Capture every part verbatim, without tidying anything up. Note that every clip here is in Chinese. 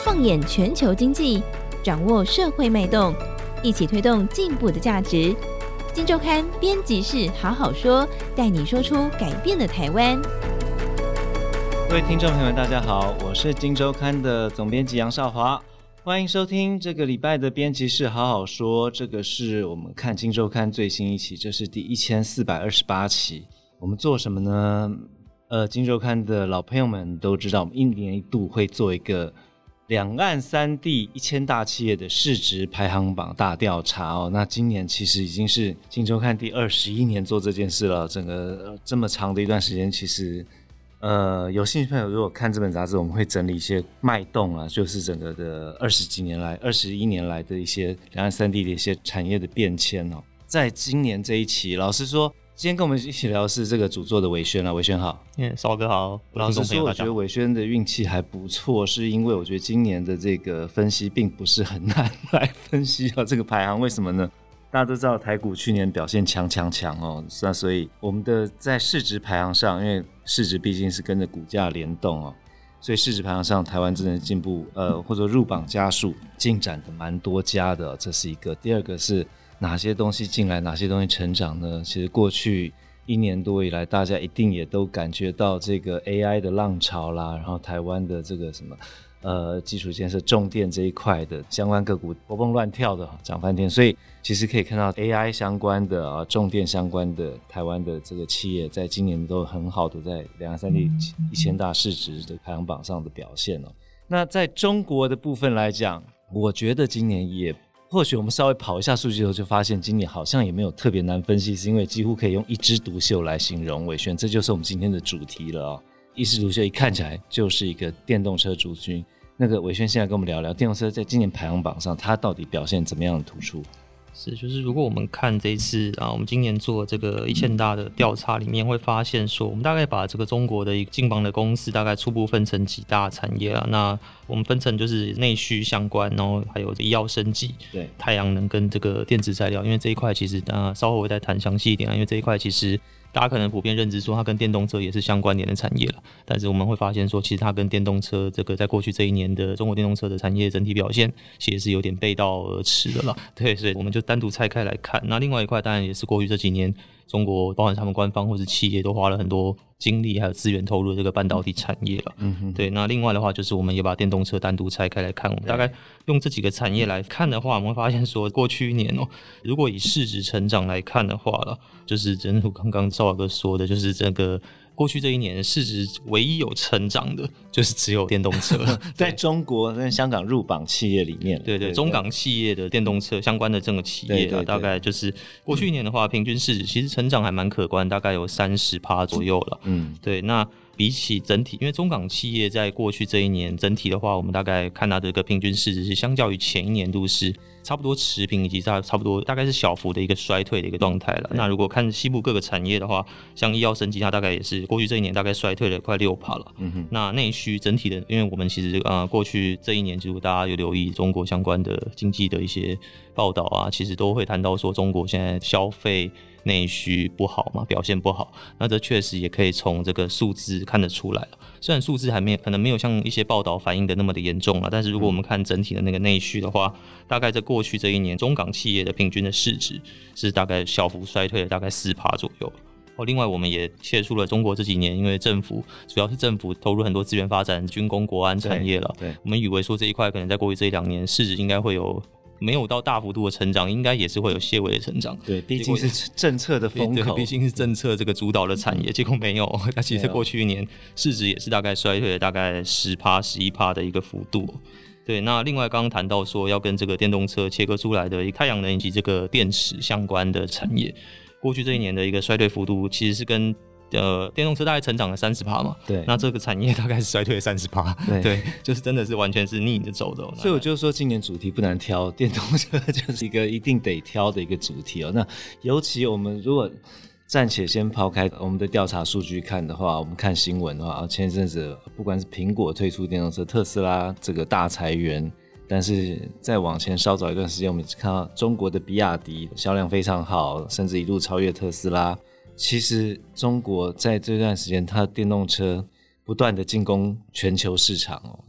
放眼全球经济，掌握社会脉动，一起推动进步的价值。今周刊编辑室好好说，带你说出改变的台湾。 各位听众朋友们大家好，我是今周刊的总编辑杨少华，欢迎收听这个礼拜的编辑室好好说。这个是我们看今周刊最新一期，这是第一千四百二十八期。我们做什么呢？呃，今周刊的老朋友们都知道，我们一年一度会做一个两岸三地一千大企业的市值排行榜大调查哦。那今年其实已经是今周刊第二十一年做这件事了，整个、呃、这么长的一段时间，其实呃，有兴趣朋友如果看这本杂志，我们会整理一些脉动啊，就是整个的二十几年来、二十一年来的一些两岸三地的一些产业的变迁哦。在今年这一期，老实说，今天跟我们一起聊的是这个主作的伟轩啊，伟轩好。 嗯，少哥好。 老实说，我觉得伟轩的运气还不错，是因为我觉得今年的这个分析并不是很难来分析啊，这个排行为什么呢？大家都知道台股去年表现强强强哦，那所以我们的在市值排行上，因为市值毕竟是跟着股价联动哦，所以市值排行上台湾真的进步，呃，或者入榜家数进展的蛮多家的、哦，这是一个。第二个是哪些东西进来，哪些东西成长呢？其实过去一年多以来，大家一定也都感觉到这个 A I 的浪潮啦，然后台湾的这个什么呃基础建设重电这一块的相关个股活蹦乱跳的涨翻天，所以其实可以看到 A I 相关的啊重电相关的台湾的这个企业，在今年都很好的在两岸三地一千大市值的排行榜上的表现哦。那在中国的部分来讲，我觉得今年也或许我们稍微跑一下数据后就发现今年好像也没有特别难分析，是因为几乎可以用一枝独秀来形容。伟轩，这就是我们今天的主题了哦。一枝独秀一看起来就是一个电动车族群，那个伟轩现在跟我们聊聊电动车在今年排行榜上它到底表现怎么样的突出。 是，就是如果我们看这一次啊，我们今年做这个一千大的调查里面，会发现说，我们大概把这个中国的一个进榜的公司大概初步分成几大产业啊。那我们分成就是内需相关，然后还有医药生技、对太阳能跟这个电子材料，因为这一块其实啊稍后我会再谈详细一点啊，因为这一块其实大家可能普遍认知说它跟电动车也是相关联的产业了，但是我们会发现说，其实它跟电动车这个在过去这一年的中国电动车的产业整体表现，其实是有点背道而驰的了。对，所以我们就单独拆开来看。那另外一块当然也是过去这几年中国包含他们官方或是企业都花了很多精力还有资源投入的这个半导体产业了。嗯哼，对。那另外的话就是我们也把电动车单独拆开来看，我们大概用这几个产业来看的话，我们会发现说，过去一年哦，如果以市值成长来看的话了，就是正如刚刚少哥说的，就是这个过去这一年市值唯一有成长的就是只有电动车在中国跟香港入榜企业里面， 对 对, 对，中港企业的电动车相关的这个企业、啊、对对对，大概就是过去一年的话、嗯、平均市值其实成长还蛮可观，大概有 百分之三十 左右了。嗯，对。那比起整体，因为中港企业在过去这一年整体的话，我们大概看到这个平均市值是相较于前一年度是差不多持平，以及差不多大概是小幅的一个衰退的一个状态了。那如果看西部各个产业的话，像医药生技，它大概也是过去这一年大概衰退了快 百分之六 了。嗯哼。那内需整体的，因为我们其实呃过去这一年，如果大家有留意中国相关的经济的一些报道啊，其实都会谈到说中国现在消费内需不好嘛，表现不好，那这确实也可以从这个数字看得出来了。虽然数字还没有可能没有像一些报道反映的那么的严重了，但是如果我们看整体的那个内需的话，大概在过去这一年，中港企业的平均的市值是大概小幅衰退了大概 百分之四 左右。哦，另外我们也切出了中国这几年，因为政府主要是政府投入很多资源发展军工国安产业了，对，我们以为说这一块可能在过去这一两年市值应该会有没有到大幅度的成长，应该也是会有些微的成长。对， 毕竟是政策的风口， 毕竟是政策这个主导的产业，结果没有。那其实过去一年市值也是大概衰退了大概 百分之十、百分之十一 的一个幅度。对，那另外刚刚谈到说要跟这个电动车切割出来的太阳能以及这个电池相关的产业，过去这一年的一个衰退幅度其实是跟呃，电动车大概成长了 百分之三十 嘛，对，那这个产业大概是衰退了 百分之三十， 对, 对，就是真的是完全是逆着走的、哦。 所以我就说今年主题不难挑，电动车就是一个一定得挑的一个主题哦。那尤其我们如果暂且先抛开我们的调查数据看的话，我们看新闻的话，前一阵子不管是苹果推出电动车，特斯拉这个大裁员，但是再往前稍早一段时间，我们看到中国的比亚迪销量非常好，甚至一路超越特斯拉。其实中国在这段时间它的电动车不断的进攻全球市场哦，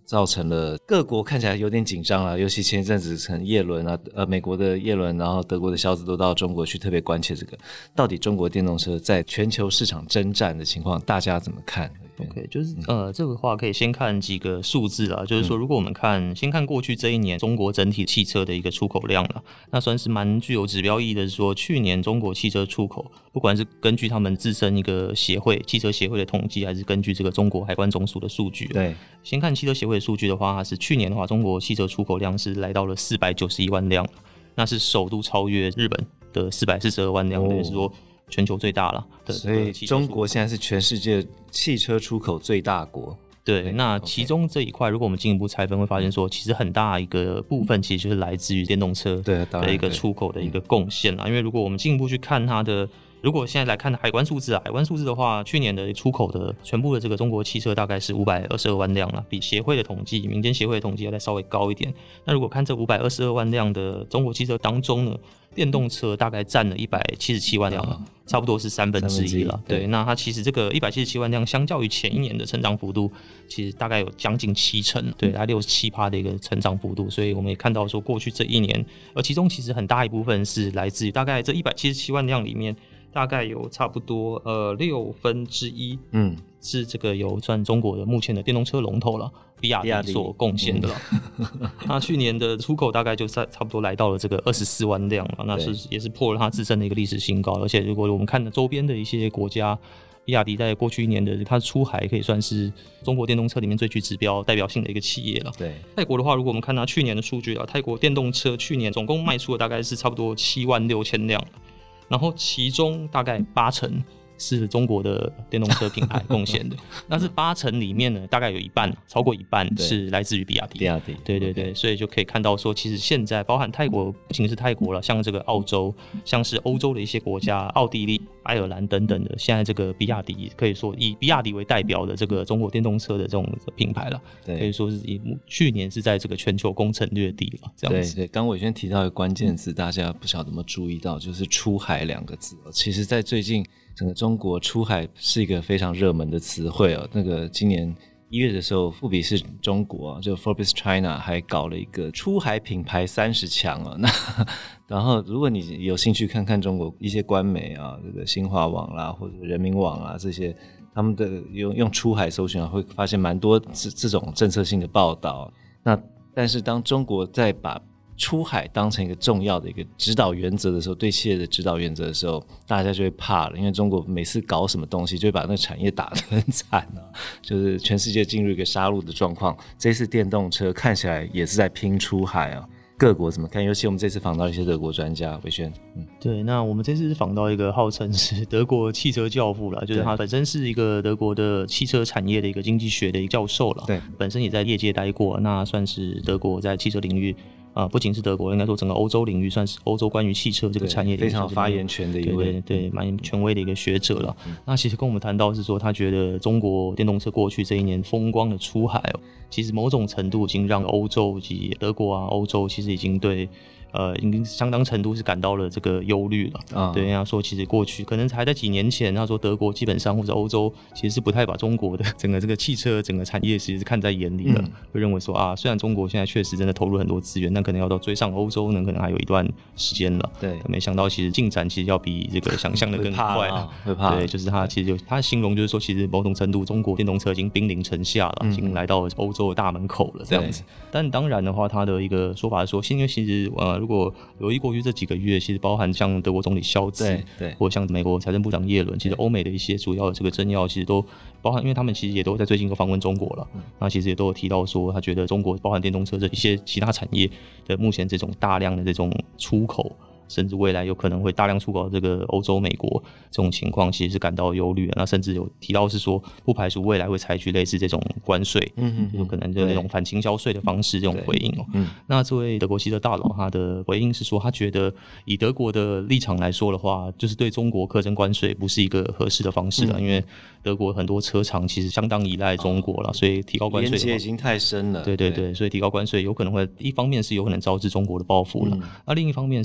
造成了各国看起来有点紧张了，尤其前一阵子从叶伦啊，呃，美国的叶伦，然后德国的肖兹都到中国去特别关切这个，到底中国电动车在全球市场征战的情况，大家怎么看？ OK， 就是呃，这个话可以先看几个数字啦，就是说，如果我们看、嗯、先看过去这一年中国整体汽车的一个出口量啦，那算是蛮具有指标意义的是说，去年中国汽车出口，不管是根据他们自身一个协会汽车协会的统计，还是根据这个中国海关总署的数据， 对， 先看汽车协会的数据的话，它是去年的话，中国汽车出口量是来到了四百九十一万辆，那是首度超越日本的四百四十二万辆，等于、哦、是说全球最大了， 所以中国现在是全世界汽车出口最大国。 对，那其中这一块，如果我们进一步拆分，会发现说，其实很大一个部分其实就是来自于电动车的一个出口的一个贡献啦。因为如果我们进一步去看它的，如果现在来看海关数字啊，海关数字的话，去年的出口的全部的这个中国汽车大概是五百二十二万辆啦，比协会的统计、民间协会的统计要再稍微高一点。那如果看这五百二十二万辆的中国汽车当中呢，电动车大概占了一百七十七万辆、啊、差不多是三分之一了。对，那它其实这个一百七十七万辆，相较于前一年的成长幅度，其实大概有将近七成，对，大概六十七趴的一个成长幅度。所以我们也看到说，过去这一年，而其中其实很大一部分是来自于大概这一百七十七万辆里面，大概有差不多呃六分之一，嗯，是这个有算中国的目前的电动车龙头了，比亚迪所贡献的了。嗯、那去年的出口大概就差不多来到了这个二十四万辆了，那是也是破了它自身的一个历史新高。而且如果我们看的周边的一些国家，比亚迪在过去一年的它出海可以算是中国电动车里面最具指标代表性的一个企业了。 对， 泰国的话，如果我们看它去年的数据啊，泰国电动车去年总共卖出的大概是差不多七万六千辆。然后其中大概八成是中国的电动车品牌贡献的，那是八成里面呢，大概有一半，超过一半是来自于比亚迪。 比亚迪， 对对对， okay. 所以就可以看到说，其实现在包含泰国，不仅是泰国了，像这个澳洲，像是欧洲的一些国家，奥地利、爱尔兰等等的，现在这个比亚迪可以说以比亚迪为代表的这个中国电动车的这种品牌了，可以说是以去年是在这个全球攻城略地了，这样子。 对对，刚伟轩提到一个关键字，大家不晓得有没有注意到，就是出海两个字。其实，在最近整个中国出海是一个非常热门的词汇哦。那个今年一月的时候，富比士中国就 Forbes China 还搞了一个出海品牌三十强哦。那然后如果你有兴趣看看中国一些官媒啊，这个新华网啦或者人民网啊这些，他们的用用出海搜寻啊，会发现蛮多这这种政策性的报道。那但是当中国在把出海当成一个重要的一个指导原则的时候，对企业的指导原则的时候，大家就会怕了，因为中国每次搞什么东西就会把那个产业打得很惨啊，就是全世界进入一个杀戮的状况。这次电动车看起来也是在拼出海啊，各国怎么看？尤其我们这次访到一些德国专家，伟轩，嗯， 对，那我们这次是访到一个号称是德国汽车教父啦，就是他本身是一个德国的汽车产业的一个经济学的一个教授啦，对，本身也在业界待过，那算是德国在汽车领域。啊，不仅是德国，应该说整个欧洲领域算是欧洲关于汽车这个产业非常发言权的一位， 对对对，蛮权威的一个学者了。嗯、那其实跟我们谈到是说，他觉得中国电动车过去这一年风光的出海哦，其实某种程度已经让欧洲及德国啊、欧洲其实已经对。呃，已经相当程度是感到了这个忧虑了。啊、对，他说其实过去可能还在几年前，他说德国基本上或者欧洲其实是不太把中国的整个这个汽车整个产业其实是看在眼里的，嗯、会认为说啊，虽然中国现在确实真的投入很多资源，但可能要到追上欧洲呢，可能还有一段时间了。对，没想到其实进展其实要比这个想象的更快了。 会怕， 对，就是他其实就他形容就是说，其实某种程度中国电动车已经兵临城下了，嗯、已经来到欧洲的大门口了这样子。但当然的话，他的一个说法是说，因为其实呃，如果留意过去这几个月，其实包含像德国总理肖兹，对对，或像美国财政部长耶伦，其实欧美的一些主要的这个政要，其实都包含，因为他们其实也都在最近都访问中国了，嗯、那其实也都有提到说，他觉得中国包含电动车这一些其他产业的目前这种大量的这种出口。甚至未来有可能会大量出口这个欧洲、美国这种情况，其实是感到忧虑的。那甚至有提到是说，不排除未来会采取类似这种关税，嗯嗯，有可能就那种反倾销税的方式这种回应哦。嗯，那这位德国汽车大佬他的回应是说，他觉得以德国的立场来说的话，就是对中国课征关税不是一个合适的方式了，嗯、因为德国很多车厂其实相当依赖中国了，哦、所以提高关税连接已经太深了。 对对 对, 对，所以提高关税有可能会一方面是有可能招致中国的报复了，嗯、那另一方面是他认为。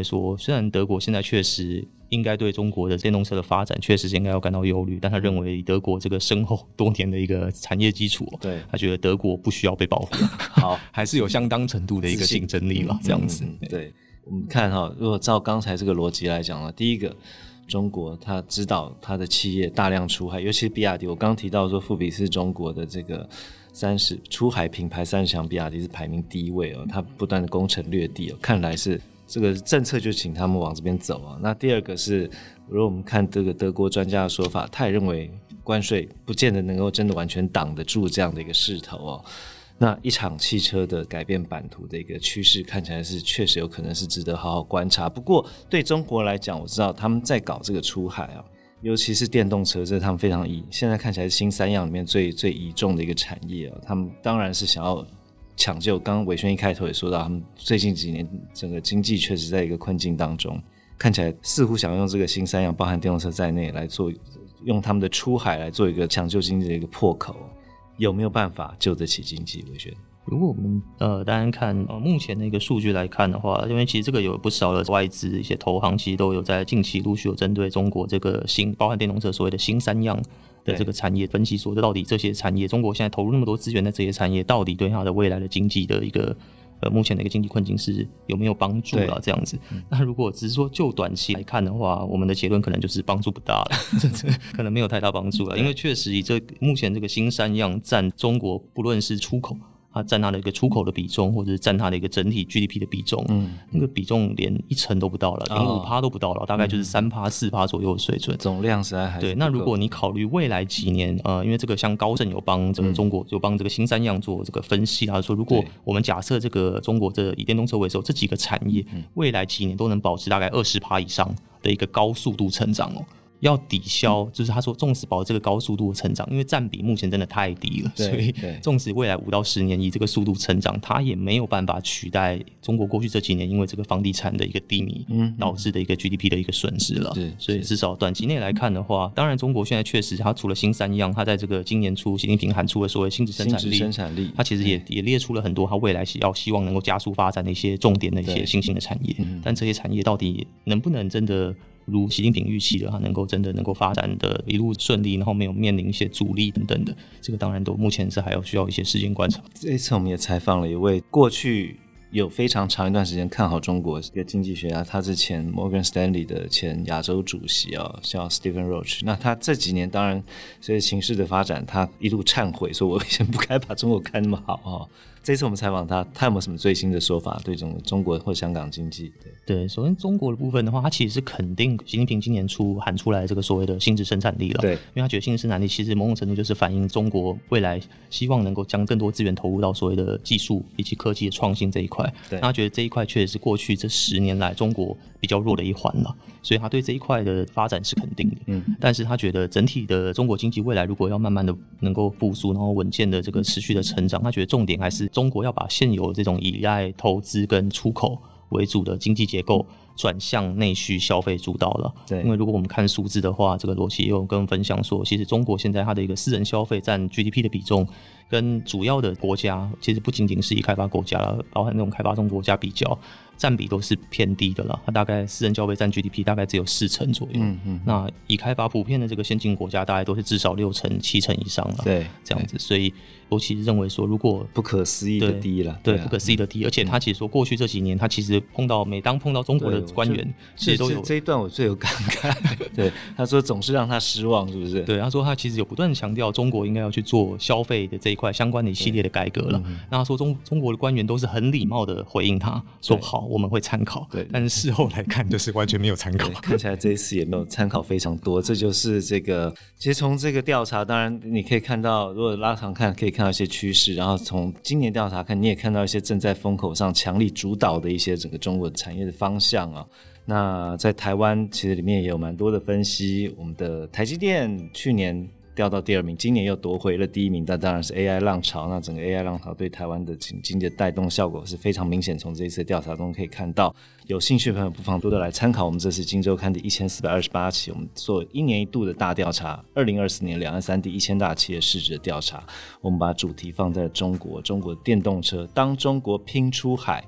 为说，虽然德国现在确实应该对中国的电动车的发展确实是应该要感到忧虑，但他认为德国这个深厚多年的一个产业基础， 对， 他觉得德国不需要被保护，好，还是有相当程度的一个竞争力了，这样子。 嗯、对，我们看哈，如果照刚才这个逻辑来讲呢，第一个，中国他知道他的企业大量出海，尤其是比亚迪，我刚提到说富比是中国的这个三十出海品牌三十强，比亚迪是排名第一位哦，他不断的攻城略地哦，看来是这个政策就请他们往这边走啊。那第二个是，如果我们看这个德国专家的说法，他也认为关税不见得能够真的完全挡得住这样的一个势头哦。那一场汽车的改变版图的一个趋势，看起来是确实有可能是值得好好观察。不过对中国来讲，我知道他们在搞这个出海啊，尤其是电动车，这是他们非常倚，现在看起来是新三样里面最最倚重的一个产业啊。他们当然是想要抢救，刚刚伟轩一开头也说到，他们最近几年整个经济确实在一个困境当中，看起来似乎想用这个新三样，包含电动车在内，来做用他们的出海来做一个抢救经济的一个破口。有没有办法救得起经济？伟轩， 如果我们呃，当然看呃目前的一个数据来看的话，因为其实这个有不少的外资一些投行，其实都有在近期陆续有针对中国这个新包含电动车所谓的新三样的这个产业分析，说这到底这些产业，中国现在投入那么多资源在这些产业，到底对它的未来的经济的一个呃目前的一个经济困境是有没有帮助啦？这样子。那如果只是说就短期来看的话，我们的结论可能就是帮助不大了，可能没有太大帮助了，因为确实以这目前这个新三样占中国不论是出口。它占它的一个出口的比重，或者是占它的一个整体 G D P 的比重，嗯，那个比重连一成都不到了，连五趴都不到了，大概就是三趴、四趴左右的水准。 总量实在还是对。那如果你考虑未来几年，呃，因为这个像高盛有帮这个中国、嗯、有帮这个新三样做这个分析，他说如果我们假设这个中国这以电动车为首这几个产业，嗯、未来几年都能保持大概二十趴以上的一个高速度成长哦。要抵消，就是他说，纵使保这个高速度的成长，因为占比目前真的太低了，所以纵使未来五到十年以这个速度成长，它也没有办法取代中国过去这几年因为这个房地产的一个低迷导致的一个 G D P 的一个损失了。嗯、所以至少短期内来看的话，当然中国现在确实，它除了新三样，它在这个今年初习近平喊出了所谓新质生产力， 生产力， 它其实也也列出了很多它未来要希望能够加速发展的一些重点的一些新兴的产业，但这些产业到底能不能真的如习近平预期的，他能够真的能够发展的一路顺利，然后没有面临一些阻力等等的，这个当然都目前是还要需要一些时间观察。 这一次我们也采访了一位过去有非常长一段时间看好中国一个经济学家，他是前 Morgan Stanley 的前亚洲主席啊，叫 Stephen Roach。那他这几年当然随着情势的发展，他一路忏悔说，我以前不该把中国看那么好啊。这次我们采访他，他有没有什么最新的说法对中中国或香港经济？ 对, 对，首先中国的部分的话，他其实是肯定习近平今年初喊出来这个所谓的新质生产力了。对，因为他觉得新质生产力其实某种程度就是反映中国未来希望能够将更多资源投入到所谓的技术以及科技的创新这一块。对，他觉得这一块确实是过去这十年来中国比较弱的一环了，所以他对这一块的发展是肯定的。嗯，但是他觉得整体的中国经济未来如果要慢慢的能够复苏，然后稳健的这个持续的成长，他觉得重点还是中国要把现有这种依赖投资跟出口为主的经济结构转向内需消费主导了。对，因为如果我们看数字的话，这个罗奇也有跟我们分享说，其实中国现在它的一个私人消费占 G D P 的比重跟主要的国家其实不仅仅是以开发国家了，包含那种开发中国家比较占比都是偏低的了，它大概私人消费占 G D P 大概只有四成左右。嗯嗯，那以开发普遍的这个先进国家大概都是至少六成七成以上了。对，这样子，所以罗奇认为说，如果不可思议的低了， 对，对啊，不可思议的低，而且他其实说过去这几年，他其实碰到每当碰到中国的官员，其实都有这一段我最有感慨。对，他说总是让他失望，是不是？ 对，他说他其实有不断强调中国应该要去做消费的这一块相关的一系列的改革了。嗯，那他说中中国的官员都是很礼貌的回应他说好，我们会参考。对，但是事后来看就是完全没有参考， 看起来这一次也没有参考非常多。这就是这个，其实从这个调查，当然你可以看到，如果拉长看，可以看到一些趋势。然后从今年调查看，你也看到一些正在风口上强力主导的一些整个中国产业的方向啊。那在台湾其实里面也有蛮多的分析，我们的台积电去年掉到第二名，今年又夺回了第一名，但当然是 A I 浪潮。那整个 A I 浪潮对台湾的经济的带动效果是非常明显，从这一次调查中可以看到。有兴趣的朋友不妨多多来参考我们这次《今周刊》的一千四百二十八期，我们做一年一度的大调查，二零二四年两岸三地一千大企业市值的调查，我们把主题放在中国，中国电动车，当中国拼出海。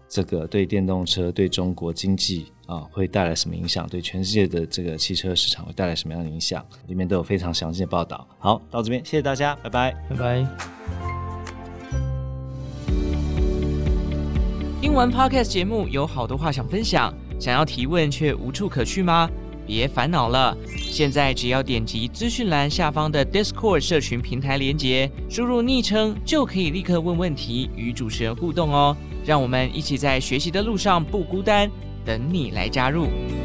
这个对电动车对中国经济啊会带来什么影响，对全世界的这个汽车市场会带来什么样的影响，里面都有非常详细的报道。好，到这边谢谢大家，拜拜， 拜拜。 听完 Podcast 节目有好多话想分享，想要提问却无处可去吗？别烦恼了，现在只要点击资讯栏下方的 Discord 社群平台连结，输入昵称就可以立刻问问题，与主持人互动哦。让我们一起在学习的路上不孤单，等你来加入。